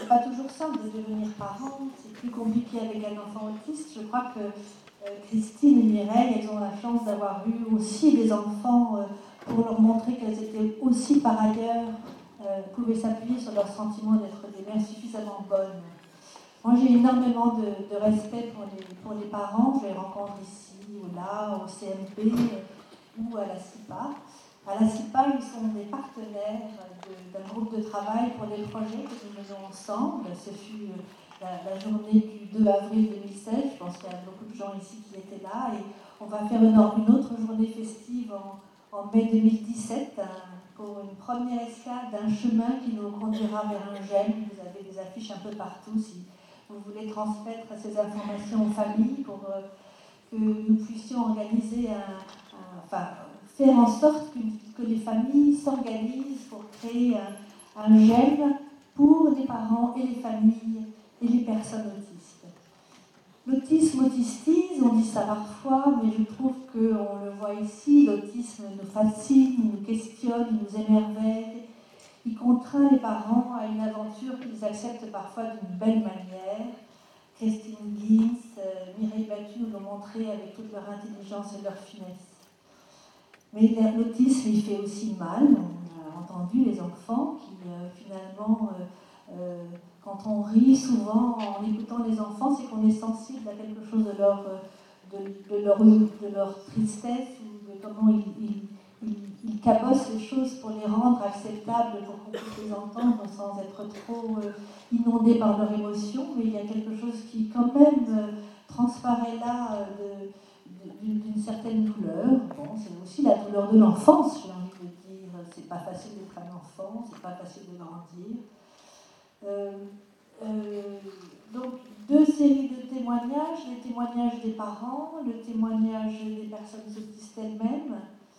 c'est pas toujours simple de devenir parent, c'est plus compliqué avec un enfant autiste. Je crois que Christine et Mireille, elles ont la chance d'avoir eu aussi des enfants pour leur montrer qu'elles étaient aussi par ailleurs, pouvaient s'appuyer sur leur sentiment d'être des mères suffisamment bonnes. Moi, j'ai énormément de respect pour les parents. Je les rencontre ici ou là, au CMP ou à la CIPA. À la CIPA, ils sont des partenaires d'un groupe de travail pour des projets que nous menons ensemble. Ce fut la journée du 2 avril 2016. Je pense qu'il y a beaucoup de gens ici qui étaient là. Et on va faire une autre journée festive en mai 2017 pour une première escale d'un chemin qui nous conduira vers un gène. Vous avez des affiches un peu partout si vous voulez transmettre ces informations aux familles pour que nous puissions organiser faire en sorte que les familles s'organisent pour créer un gène pour les parents et les familles et les personnes autistes. L'autisme autistise, on dit ça parfois, mais je trouve qu'on le voit ici, l'autisme nous fascine, il nous questionne, il nous émerveille, il contraint les parents à une aventure qu'ils acceptent parfois d'une belle manière. Christine Gins, Mireille Battu nous l'ont montré avec toute leur intelligence et leur finesse. Mais l'autisme, il fait aussi mal. On a entendu les enfants qui, finalement, quand on rit souvent en écoutant les enfants, c'est qu'on est sensible à quelque chose de leur tristesse ou de comment ils cabossent les choses pour les rendre acceptables, pour qu'on puisse les entendre sans être trop inondés par leur émotion. Mais il y a quelque chose qui, quand même, transparaît là d'une certaine douleur. Bon, c'est aussi la douleur de l'enfance, j'ai envie de dire. C'est pas facile d'être un enfant, c'est pas facile de grandir. Donc, deux séries de témoignages, les témoignages des parents, le témoignage des personnes autistes elles-mêmes.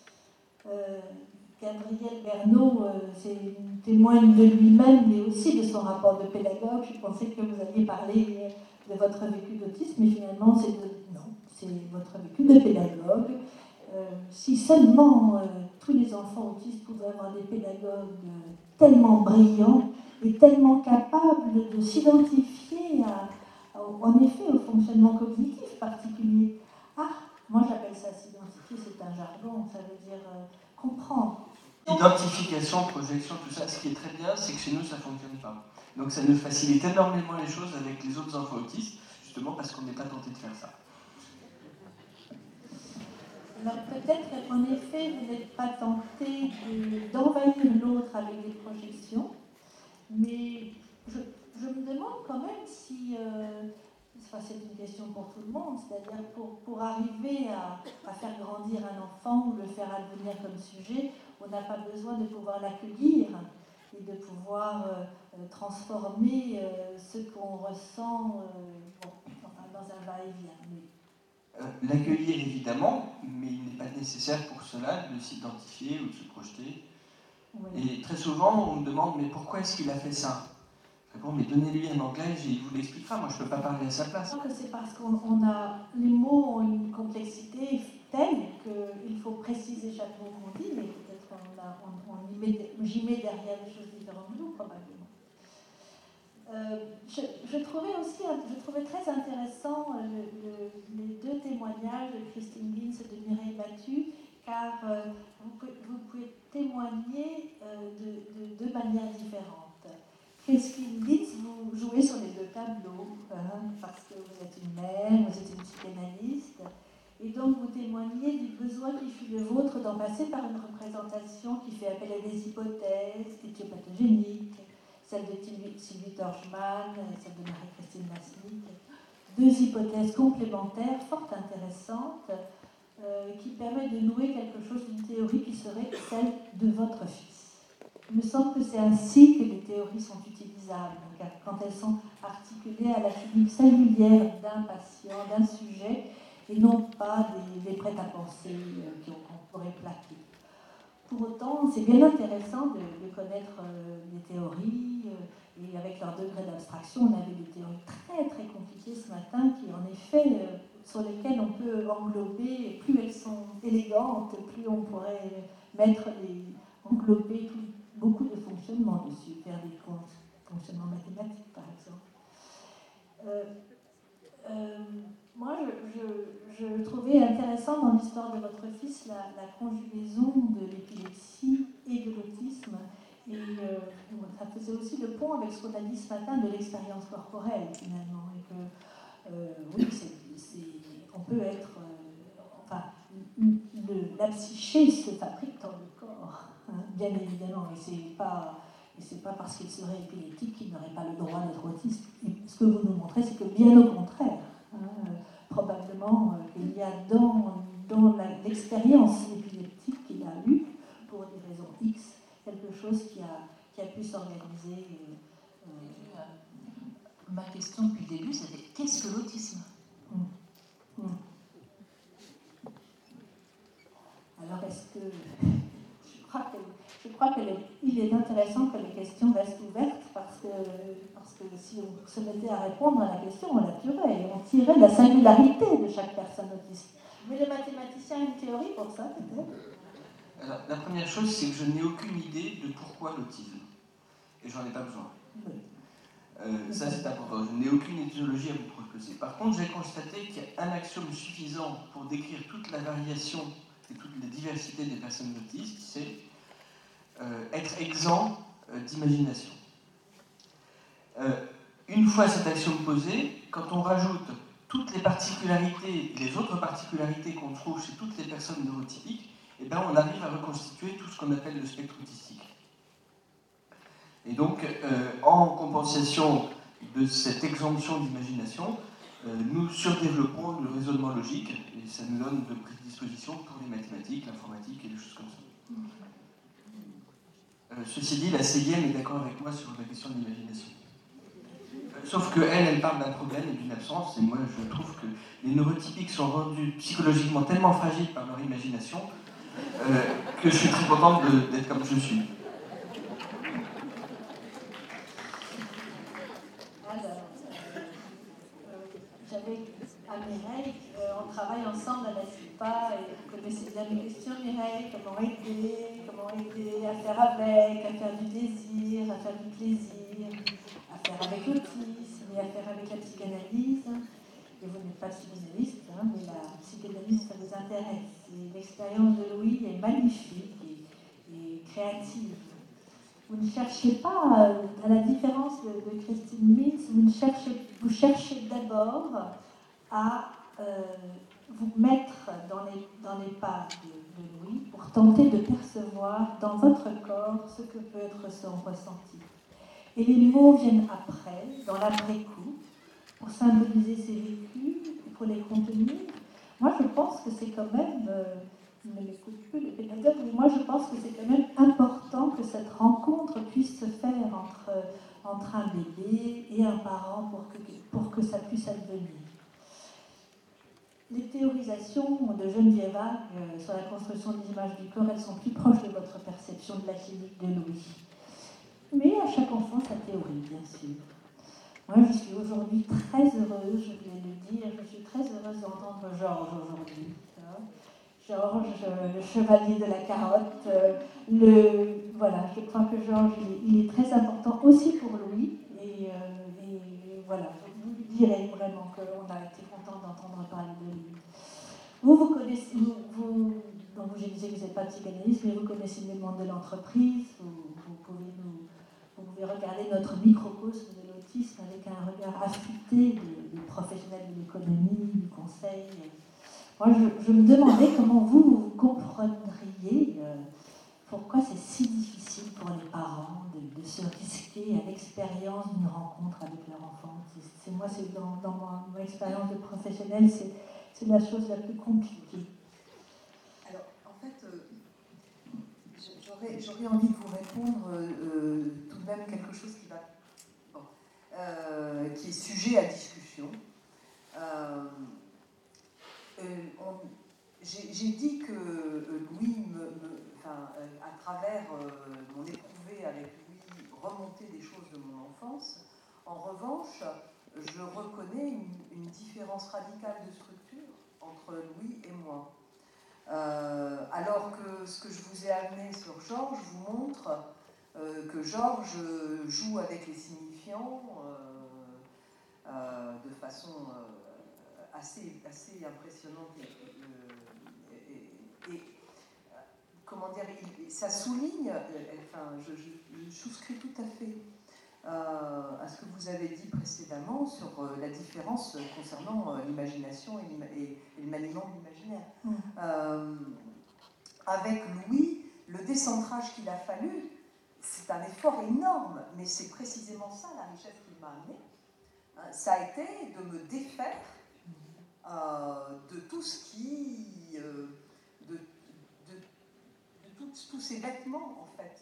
Gabriel Bernot témoigne de lui-même, mais aussi de son rapport de pédagogue. Je pensais que vous alliez parler de votre vécu d'autisme, mais finalement, c'est votre vécu de pédagogue. Si seulement tous les enfants autistes pouvaient avoir des pédagogues tellement brillants et tellement capables de s'identifier en effet au fonctionnement cognitif particulier. Moi j'appelle ça s'identifier, c'est un jargon, ça veut dire comprendre. Identification, projection, tout ça, ce qui est très bien, c'est que chez nous ça ne fonctionne pas. Donc ça nous facilite énormément les choses avec les autres enfants autistes, justement parce qu'on n'est pas tenté de faire ça. Alors peut-être qu'en effet, vous n'êtes pas tenté d'envahir l'autre avec des projections, mais je me demande quand même si, c'est une question pour tout le monde, c'est-à-dire pour arriver à faire grandir un enfant ou le faire advenir comme sujet, on n'a pas besoin de pouvoir l'accueillir et de pouvoir transformer ce qu'on ressent dans un va-et-vient. L'accueillir évidemment, mais il n'est pas nécessaire pour cela de s'identifier ou de se projeter. Oui. Et très souvent, on me demande mais pourquoi est-ce qu'il a fait ça? Bon, mais donnez-lui un langage et il vous l'expliquera. Moi, je ne peux pas parler à sa place. Je pense que c'est parce les mots ont une complexité telle qu'il faut préciser chaque mot qu'on dit, mais peut-être j'y mets derrière des choses différentes de nous, probablement. Je trouvais très intéressant les deux témoignages de Christine Gins et de Mireille Battu, car vous pouvez témoigner de deux manières différentes. Christine Gins, vous jouez sur les deux tableaux, parce que vous êtes une mère, vous êtes une psychanalyste, et donc vous témoignez du besoin qui fut le vôtre d'en passer par une représentation qui fait appel à des hypothèses éthiopathogéniques, celle de Sylvie Torchman et celle de Marie-Christine Masnick. Deux hypothèses complémentaires, fort intéressantes, qui permettent de nouer quelque chose d'une théorie qui serait celle de votre fils. Il me semble que c'est ainsi que les théories sont utilisables, car quand elles sont articulées à la physique singulière d'un patient, d'un sujet, et non pas des prêt-à-penser qu'on pourrait plaquer. Pour autant, c'est bien intéressant de connaître les théories, et avec leur degré d'abstraction, on avait des théories très très compliquées ce matin, qui en effet, sur lesquelles on peut englober, et plus elles sont élégantes, plus on pourrait englober beaucoup de fonctionnements dessus, faire des fonctionnements mathématiques par moi, je trouvais intéressant dans l'histoire de votre fils la conjugaison de l'épilepsie et de l'autisme. Et ça faisait aussi le pont avec ce qu'on a dit ce matin de l'expérience corporelle, finalement. Et que, oui, on peut être... enfin, la psyché se fabrique dans le corps, hein, bien évidemment. Et c'est pas parce qu'il serait épileptique qu'il n'aurait pas le droit d'être autiste. Et ce que vous nous montrez, c'est que bien au contraire, hein, probablement qu'il y a dans l'expérience épileptique qu'il a eue, pour des raisons X, quelque chose qui a pu s'organiser. Ma question depuis le début, c'était qu'est-ce que l'autisme ? Alors, est-ce que... Je crois qu'il est intéressant que les questions restent ouvertes parce que si on se mettait à répondre à la question, on la tuerait et on tirait la singularité de chaque personne autiste. Mais le mathématicien a une théorie pour ça, peut-être ? Alors, la première chose, c'est que je n'ai aucune idée de pourquoi l'autisme. Et j'en ai pas besoin. Oui. Ça, c'est important. Je n'ai aucune étiologie à vous proposer. Par contre, j'ai constaté qu'il y a un axiome suffisant pour décrire toute la variation et toute la diversité des personnes autistes, c'est être exempt d'imagination. Une fois cet axiome posé, quand on rajoute toutes les particularités, les autres particularités qu'on trouve chez toutes les personnes neurotypiques, eh ben, on arrive à reconstituer tout ce qu'on appelle le spectre autistique. Et donc, en compensation de cette exemption d'imagination, nous surdéveloppons le raisonnement logique, et ça nous donne de prédispositions pour les mathématiques, l'informatique et des choses comme ça. Ceci dit, la CIM est d'accord avec moi sur la question de l'imagination. Sauf qu'elle parle d'un problème et d'une absence, et moi je trouve que les neurotypiques sont rendus psychologiquement tellement fragiles par leur imagination que je suis très contente d'être comme je suis. J'avais à Mireille, on travaille ensemble à la CIPA et vous connaissez bien mes questions, Mireille, comment aider à faire avec, à faire du désir, à faire du plaisir, à faire avec l'autisme et à faire avec la psychanalyse. Et vous n'êtes pas psychanalyste, hein, mais la psychanalyse, ça vous intéresse. Et l'expérience de Louis est magnifique et créative. Vous ne cherchez pas, à la différence de Christine Mills, vous cherchez d'abord à vous mettre dans les pas de Louis pour tenter de percevoir dans votre corps ce que peut être son ressenti. Et les mots viennent après, dans l'après-coup, pour symboliser ces vécus, pour les contenir. Moi, je pense que c'est quand même... ne m'écoute plus les pédagogues, mais moi je pense que c'est quand même important que cette rencontre puisse se faire entre un bébé et un parent pour que ça puisse advenir. Les théorisations de Geneviève sur la construction des images du corps, elles sont plus proches de votre perception de la clinique de Louis. Mais à chaque enfant sa théorie, bien sûr. Moi, je suis aujourd'hui très heureuse, je viens de le dire, je suis très heureuse d'entendre Georges aujourd'hui. Georges, le chevalier de la carotte, voilà, je crois que Georges, il est très important aussi pour Louis, et voilà, vous lui direz vraiment qu'on a été content d'entendre parler de lui. Vous connaissez, donc je disais que vous n'êtes pas psychanalyste, mais vous connaissez le monde de l'entreprise, vous pouvez regarder notre microcosme de l'autisme avec un regard affûté des professionnels de l'économie, du conseil. Moi, je me demandais comment vous comprendriez pourquoi c'est si difficile pour les parents de se risquer à l'expérience d'une rencontre avec leur enfant. Moi, c'est dans mon expérience de professionnelle, c'est la chose la plus compliquée. Alors, en fait, j'aurais envie de vous répondre tout de même quelque chose qui est sujet à discussion. J'ai dit que Louis, à travers mon éprouvé avec Louis, remontait des choses de mon enfance. En revanche, je reconnais une différence radicale de structure entre Louis et moi. Alors que ce que je vous ai amené sur Georges vous montre que Georges joue avec les signifiants de façon assez impressionnante. Et comment dire, ça souligne, enfin, je souscris tout à fait à ce que vous avez dit précédemment sur la différence concernant l'imagination et le maniement de l'imaginaire. Avec Louis, le décentrage qu'il a fallu, c'est un effort énorme, mais c'est précisément ça la richesse qu'il m'a amenée. Ça a été de me défaire de tout ce qui... de tous ces vêtements, en fait,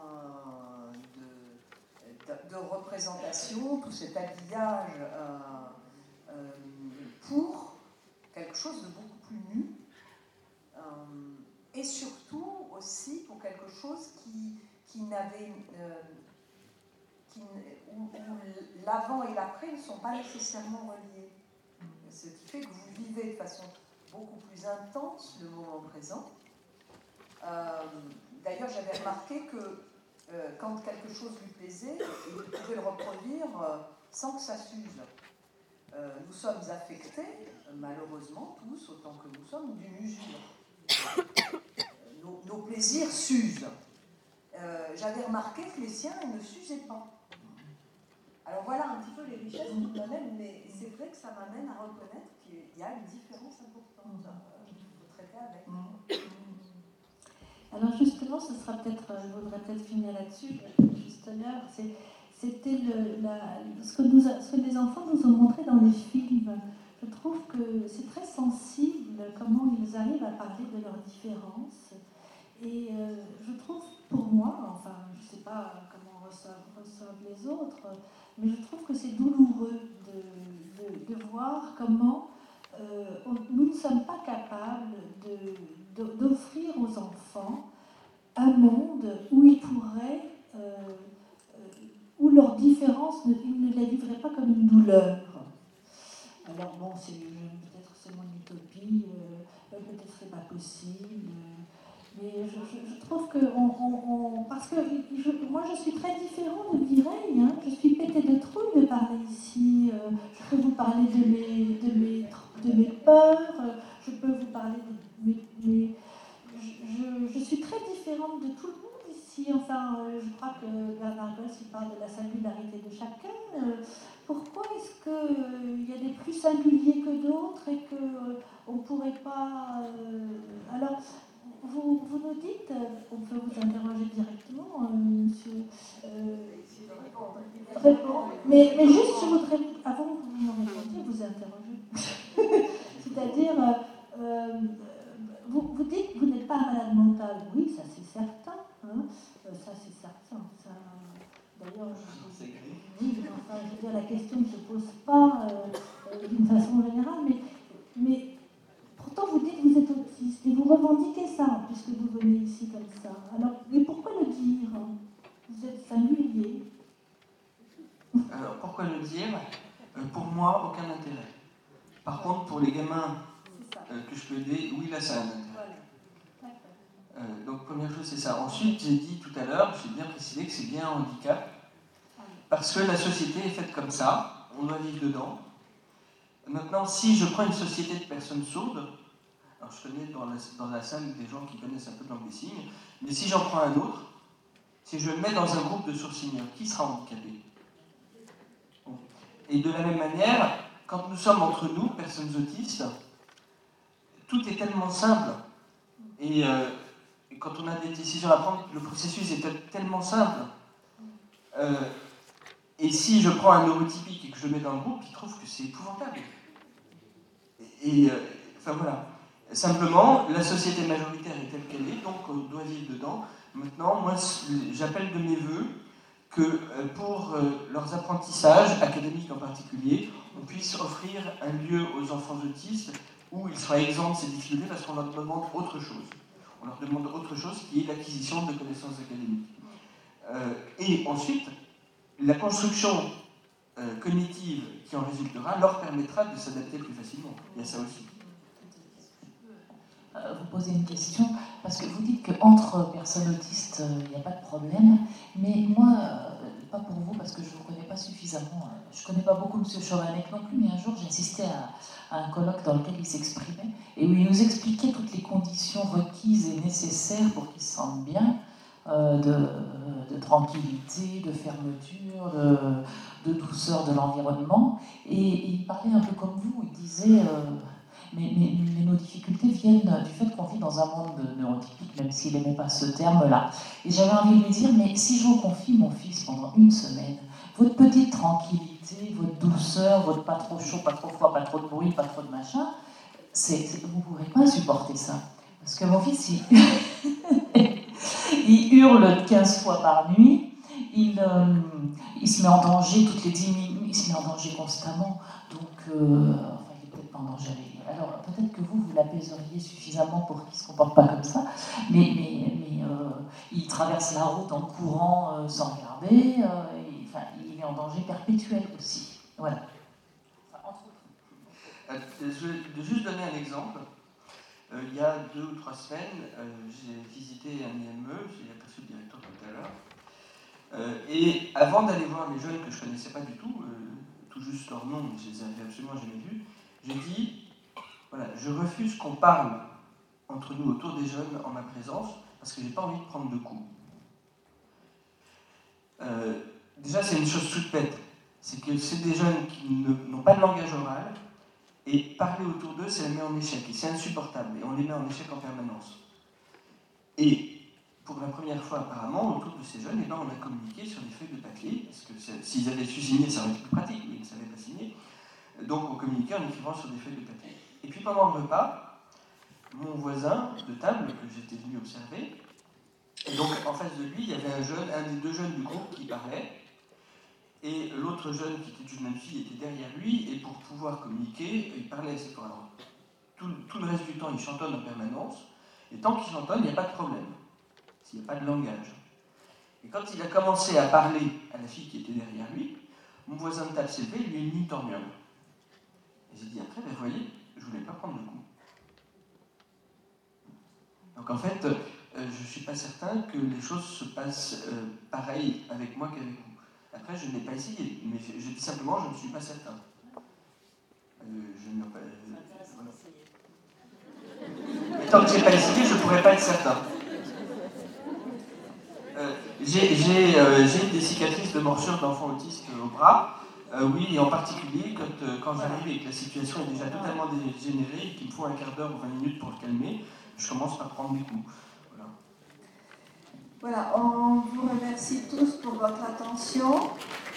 de représentation, tout cet habillage pour quelque chose de beaucoup plus nu, et surtout aussi pour quelque chose qui n'avait... où l'avant et l'après ne sont pas nécessairement reliés. Ce qui fait que vous vivez de façon beaucoup plus intense le moment présent. D'ailleurs, j'avais remarqué que quand quelque chose lui plaisait, il pouvait le reproduire sans que ça s'use. Nous sommes affectés, malheureusement, tous, autant que nous sommes, d'une usure. Nos plaisirs s'usent. J'avais remarqué que les siens ne s'usaient pas. Alors voilà un petit peu les richesses qu'il m'amène, mais c'est vrai que ça m'amène à reconnaître qu'il y a une différence importante qu'il faut traiter avec. Alors justement, ce sera peut-être, je voudrais peut-être finir là-dessus, juste l'heure, c'était ce que les enfants nous ont montré dans les films. Je trouve que c'est très sensible comment ils arrivent à parler de leurs différences. Et je trouve, pour moi, enfin, je ne sais pas comment reçoivent les autres, mais je trouve que c'est douloureux de voir comment nous ne sommes pas capables d'offrir aux enfants un monde où ils pourraient, où leurs différences, ils ne les vivraient pas comme une douleur. Alors bon, peut-être c'est mon utopie, peut-être c'est pas possible, mais je trouve que parce que moi je suis très différente de Mireille, hein, je suis pétée de trouille de parler ici, je peux vous parler de mes peurs, je peux vous parler de mes je suis très différente de tout le monde ici. Enfin, je crois que Bernard Gosse parle de la singularité de chacun. Pourquoi est-ce qu'il y a des plus singuliers que d'autres et qu'on ne pourrait pas... Alors, vous nous dites, on peut vous interroger directement, monsieur... mais juste, je voudrais, avant que vous me répondiez, vous interroger. C'est-à-dire... vous dites que vous n'êtes pas un malade mental. Oui, ça c'est certain. Hein, ça c'est certain. Ça, d'ailleurs, oui, enfin, je veux dire, la question ne se pose pas d'une façon générale, mais pourtant vous dites que vous êtes autiste et vous revendiquez ça, puisque vous venez ici comme ça. Alors, mais pourquoi le dire? Vous êtes singulier. Alors, pourquoi le dire? Pour moi, aucun intérêt. Par contre, pour les gamins que je peux aider, oui, là, ça a un intérêt. Donc, première chose, c'est ça. Ensuite, j'ai dit tout à l'heure, j'ai bien précisé que c'est bien un handicap, parce que la société est faite comme ça, on doit vivre dedans. Maintenant, si je prends une société de personnes sourdes, alors je connais dans la salle des gens qui connaissent un peu de langue des signes, mais si j'en prends un autre, si je le mets dans un groupe de sourds-signes, qui sera handicapé? Et de la même manière, quand nous sommes entre nous, personnes autistes, tout est tellement simple. Et quand on a des décisions à prendre, le processus est tellement simple. Et si je prends un neurotypique et que je le mets dans le groupe, il trouve que c'est épouvantable. Enfin voilà. Simplement, la société majoritaire est telle qu'elle est, donc on doit vivre dedans. Maintenant, moi, j'appelle de mes voeux que pour leurs apprentissages, académiques en particulier, on puisse offrir un lieu aux enfants autistes où ils soient exempts de ces difficultés parce qu'on leur demande autre chose. On leur demande autre chose qui est l'acquisition de connaissances académiques. Et ensuite, la construction cognitive qui en résultera leur permettra de s'adapter plus facilement. Il y a ça aussi. Vous posez une question, parce que vous dites qu'entre personnes autistes, il n'y a pas de problème, mais moi, peut-être pas pour vous parce que je ne vous connais pas suffisamment. Je ne connais pas beaucoup M. Chovanec non plus, mais un jour j'ai assisté à un colloque dans lequel il s'exprimait et où il nous expliquait toutes les conditions requises et nécessaires pour qu'il se sente bien, de tranquillité, de fermeture, de douceur de l'environnement. Et il parlait un peu comme vous, il disait mais nos difficultés viennent du fait qu'on vit dans un monde neurotypique, même s'il n'aimait pas ce terme-là. Et j'avais envie de lui dire, mais si je vous confie mon fils pendant une semaine, votre petite tranquillité, votre douceur, votre pas trop chaud, pas trop froid, pas trop de bruit, pas trop de machin, vous ne pourrez pas supporter ça. Parce que mon fils, il hurle 15 fois par nuit, il se met en danger toutes les 10 minutes, il se met en danger constamment. Donc, enfin, il n'est peut-être pas en danger. Alors, peut-être que vous l'apaiseriez suffisamment pour qu'il ne se comporte pas comme ça, mais il traverse la route en courant sans regarder, il est en danger perpétuel aussi. Voilà. Je vais juste donner un exemple. Il y a 2 ou 3 semaines, j'ai visité un IME, j'ai aperçu le directeur tout à l'heure. Et avant d'aller voir les jeunes que je ne connaissais pas du tout, tout juste leur nom, je les avais absolument jamais vus, j'ai dit, voilà, je refuse qu'on parle entre nous autour des jeunes en ma présence, parce que je n'ai pas envie de prendre de coups. Déjà, c'est une chose toute bête, c'est que c'est des jeunes qui n'ont pas de langage oral, et parler autour d'eux, ça les met en échec, et c'est insupportable, et on les met en échec en permanence. Et pour la première fois apparemment, autour de ces jeunes, on a communiqué sur des feuilles de papier, parce que s'ils avaient su signer, ça aurait été plus pratique, mais ils ne savaient pas signer. Donc on communiquait en écrivant sur des feuilles de papier. Et puis pendant le repas, mon voisin de table, que j'étais venu observer, et donc en face de lui, il y avait un des 2 jeunes du groupe qui parlait, et l'autre jeune, qui était une jeune fille, était derrière lui, et pour pouvoir communiquer, il parlait à ses parents. Alors, tout le reste du temps, il chantonne en permanence, et tant qu'il chantonne, il n'y a pas de problème, s'il n'y a pas de langage. Et quand il a commencé à parler à la fille qui était derrière lui, mon voisin de table s'est levé, il lui a mis une torgnole. Et j'ai dit après, vous voyez, je ne voulais pas prendre le coup. Donc en fait, je ne suis pas certain que les choses se passent pareil avec moi qu'avec vous. Après, je n'ai pas essayé, mais je dis simplement, je ne suis pas certain. Voilà. Mais tant que je n'ai pas essayé, je ne pourrais pas être certain. J'ai des cicatrices de morsures d'enfants autistes au bras. Oui, et en particulier quand j'arrive et que la situation est déjà totalement dégénérée et qu'il me faut un quart d'heure ou 20 minutes pour le calmer, je commence par prendre des coups. Voilà, on vous remercie tous pour votre attention.